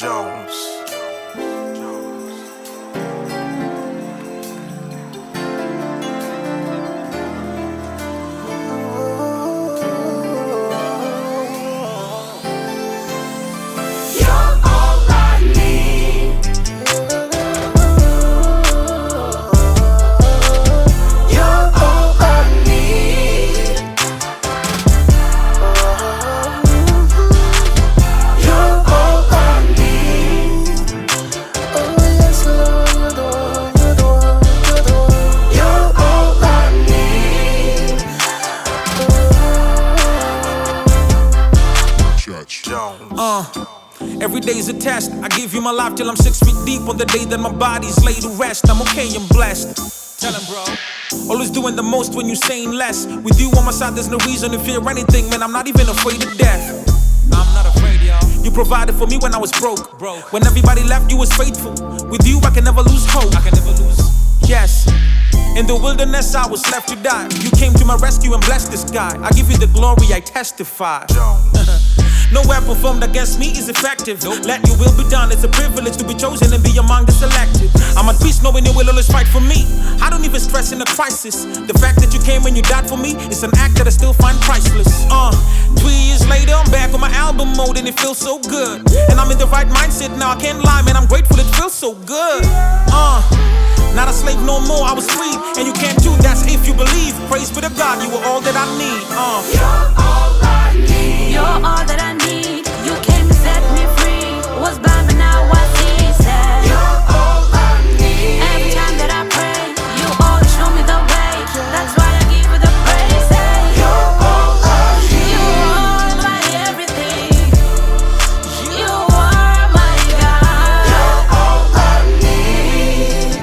Jones. Every day's a test. I give you my life till I'm 6 feet deep. On the day that my body's laid to rest, I'm okay and blessed. Tell him, bro. Always doing the most when you saying less. With you on my side, there's no reason to fear anything, man. I'm not even afraid of death. I'm not afraid, y'all. You provided for me when I was broke. When everybody left, you was faithful. With you, I can never lose hope. I can never lose. Yes. In the wilderness, I was left to die. You came to my rescue and blessed this guy. I give you the glory, I testify. No weapon formed against me is effective. Let your will be done. It's a privilege to be chosen and be among the selected. I'm at peace knowing you will always fight for me. I don't even stress in a crisis. The fact that you came and you died for me is an act that I still find priceless. 3 years later, I'm back on my album mode and it feels so good. And I'm in the right mindset now, I can't lie, man, I'm grateful, it feels so good. Not a slave no more, I was free. And you can't do that's if you believe. Praise be to God, you were all that I need. You're all I need. You're all that I need. You came to set me free. Was blind but now I see. Said you're all I need. Every time that I pray, you always show me the way. That's why I give you the praise. Say you're all I need. You are my everything. You are my God. You're all I need.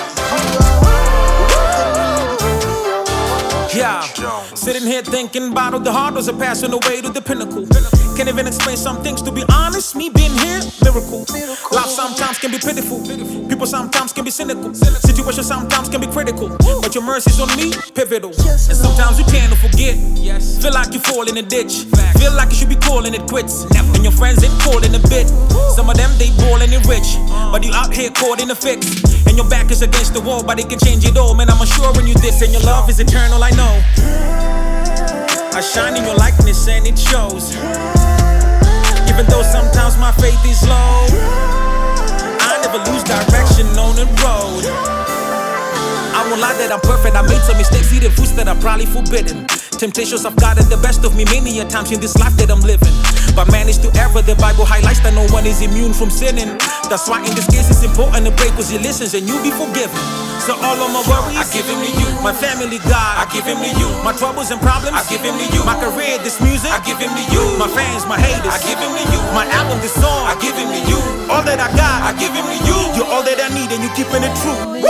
Yeah, sitting here thinking about all the hard was a pass on the way to the pinnacle. Can't even explain some things, to be honest. Me being here, miracle. Life sometimes can be pitiful. People sometimes can be cynical. Situations sometimes can be critical. But your mercy's on me, pivotal. And sometimes you tend to forget. Feel like you fall in a ditch. Feel like you should be calling it quits. And your friends ain't calling a bit. Some of them they ballin' it rich, but you out here caught in a fix. And your back is against the wall, but it can change it all. Man, I'm assuring you this, and your love is eternal, I know. I shine in your likeness and it shows. Even though sometimes my faith is low, I never lose direction on the road. I won't lie that I'm perfect, I made some mistakes, eating foods that are probably forbidden. Temptations have gotten the best of me many a times in this life that I'm living. But managed to err, the Bible highlights that no one is immune from sinning. That's why in this case it's important to pray, cause he listens and you'll be forgiven. So all of my worries, I give him to you. My family, God, I give him to you. My troubles and problems, I give him to you. My career, this music, I give him to you. My fans, my haters, I give him to you. My album, this song, I give him to you. All that I got, I give him to you. You're all that I need and you keeping it true.